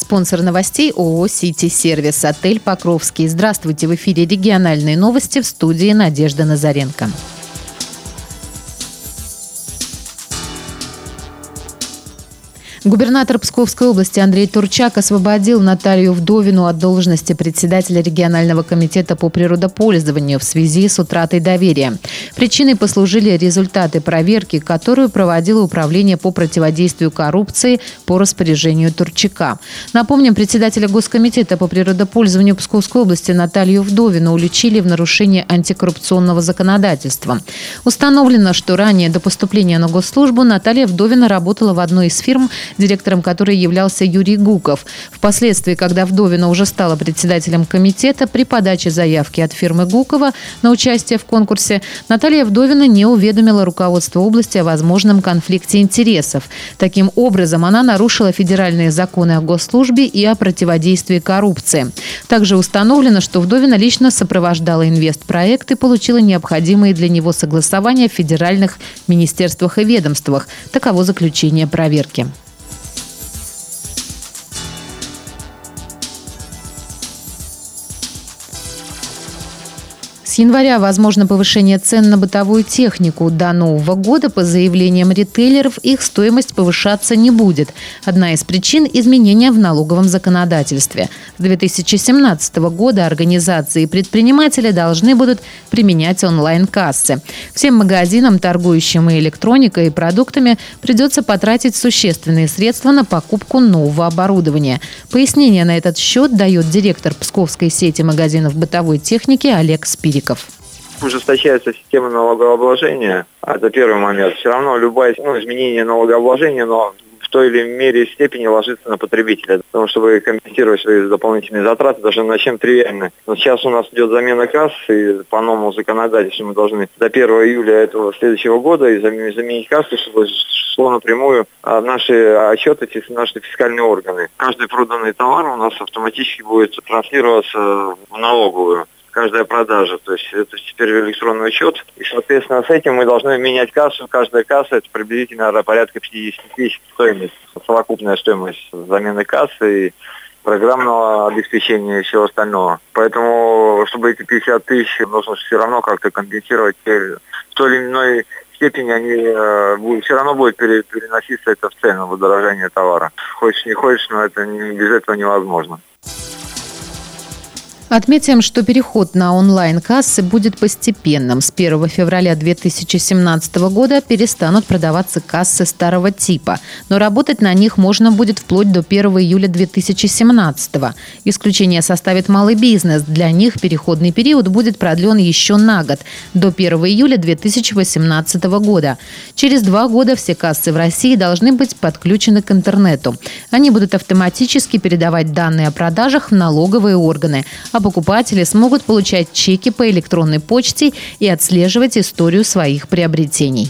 Спонсор новостей ООО «Сити Сервис», отель «Покровский». Здравствуйте, в эфире региональные новости, в студии Надежда Назаренко. Губернатор Псковской области Андрей Турчак освободил Наталью Вдовину от должности председателя регионального комитета по природопользованию в связи с утратой доверия. Причиной послужили результаты проверки, которую проводило Управление по противодействию коррупции по распоряжению Турчака. Напомним, председателя Госкомитета по природопользованию Псковской области Наталью Вдовину уличили в нарушении антикоррупционного законодательства. Установлено, что ранее до поступления на госслужбу Наталья Вдовина работала в одной из фирм, директором которой являлся Юрий Гуков. Впоследствии, когда Вдовина уже стала председателем комитета, при подаче заявки от фирмы Гукова на участие в конкурсе, Наталья Вдовина не уведомила руководство области о возможном конфликте интересов. Таким образом, она нарушила федеральные законы о госслужбе и о противодействии коррупции. Также установлено, что Вдовина лично сопровождала инвестпроект и получила необходимые для него согласования в федеральных министерствах и ведомствах. Таково заключение проверки. С января возможно повышение цен на бытовую технику. До Нового года, по заявлениям ритейлеров, их стоимость повышаться не будет. Одна из причин – изменения в налоговом законодательстве. С 2017 года организации и предприниматели должны будут применять онлайн-кассы. Всем магазинам, торгующим и электроникой, и продуктами, придется потратить существенные средства на покупку нового оборудования. Пояснение на этот счет дает директор Псковской сети магазинов бытовой техники Олег Спириков. Ужесточается система налогообложения. Это первый момент. Все равно любое изменение налогообложения, но в той или мере степени ложится на потребителя. Потому что, чтобы компенсировать свои дополнительные затраты, даже на чем тривиально. Но сейчас у нас идет замена касс, и по новому законодательству мы должны до 1 июля этого следующего года и заменить кассу, чтобы шло напрямую наши отчеты, наши фискальные органы. Каждый проданный товар у нас автоматически будет транслироваться в налоговую. Каждая продажа, то есть это теперь электронный учет. И, соответственно, с этим мы должны менять кассу. Каждая касса – это приблизительно порядка 50 тысяч стоимость, совокупная стоимость замены кассы и программного обеспечения и всего остального. Поэтому, чтобы эти 50 тысяч, нужно все равно как-то компенсировать. В той или иной степени они все равно будет переноситься это в цену, в удорожание товара. Хочешь не хочешь, но это без этого невозможно. Отметим, что переход на онлайн-кассы будет постепенным. С 1 февраля 2017 года перестанут продаваться кассы старого типа, но работать на них можно будет вплоть до 1 июля 2017. Исключение составит малый бизнес. Для них переходный период будет продлен еще на год, до 1 июля 2018 года. Через 2 года все кассы в России должны быть подключены к интернету. Они будут автоматически передавать данные о продажах в налоговые органы, а покупатели смогут получать чеки по электронной почте и отслеживать историю своих приобретений.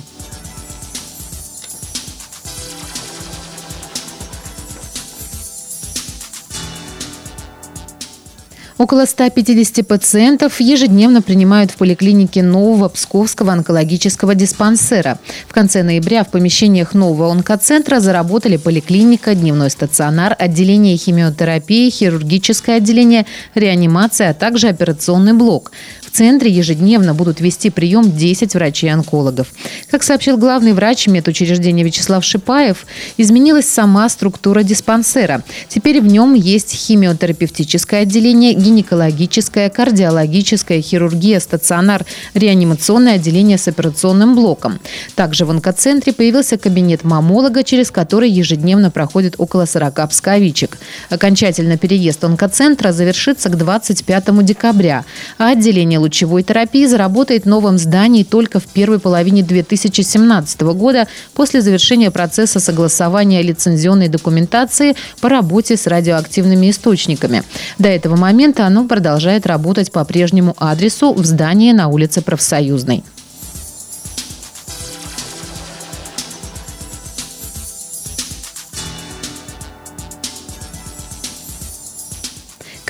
Около 150 пациентов ежедневно принимают в поликлинике нового Псковского онкологического диспансера. В конце ноября в помещениях нового онкоцентра заработали поликлиника, дневной стационар, отделение химиотерапии, хирургическое отделение, реанимация, а также операционный блок. В центре ежедневно будут вести прием 10 врачей-онкологов. Как сообщил главный врач медучреждения Вячеслав Шипаев, изменилась сама структура диспансера. Теперь в нем есть химиотерапевтическое отделение, гинекологическое, кардиологическое, хирургия, стационар, реанимационное отделение с операционным блоком. Также в онкоцентре появился кабинет маммолога, через который ежедневно проходит около 40 псковичек. Окончательно переезд онкоцентра завершится к 25 декабря, а отделение лучевой терапии заработает в новом здании только в первой половине 2017 года после завершения процесса согласования лицензионной документации по работе с радиоактивными источниками. До этого момента оно продолжает работать по прежнему адресу в здании на улице Профсоюзной.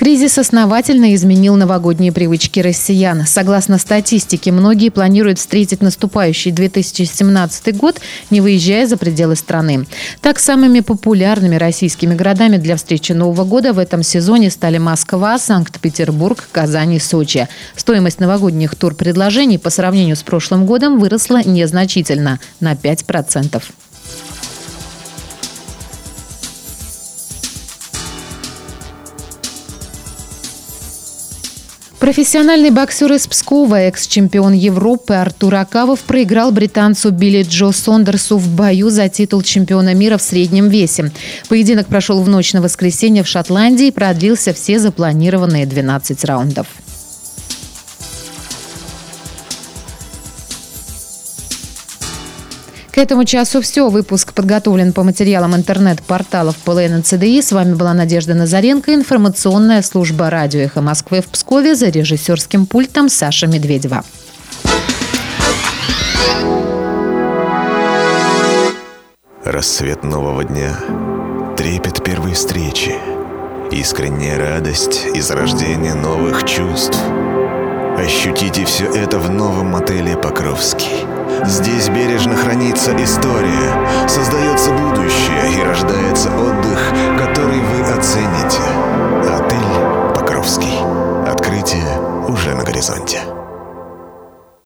Кризис основательно изменил новогодние привычки россиян. Согласно статистике, многие планируют встретить наступающий 2017 год, не выезжая за пределы страны. Так, самыми популярными российскими городами для встречи Нового года в этом сезоне стали Москва, Санкт-Петербург, Казань и Сочи. Стоимость новогодних турпредложений по сравнению с прошлым годом выросла незначительно – на 5%. Профессиональный боксер из Пскова, экс-чемпион Европы Артур Акавов проиграл британцу Билли Джо Сондерсу в бою за титул чемпиона мира в среднем весе. Поединок прошел в ночь на воскресенье в Шотландии и продлился все запланированные 12 раундов. К этому часу все. Выпуск подготовлен по материалам интернет-порталов ПЛН и ЦДИ. С вами была Надежда Назаренко. Информационная служба радио «Эхо Москвы» в Пскове. За режиссерским пультом Саша Медведева. Рассвет нового дня, трепет первой встречи, искренняя радость и зарождение новых чувств. Ощутите все это в новом отеле «Покровский». Здесь бережно хранится история, создается будущее и рождается отдых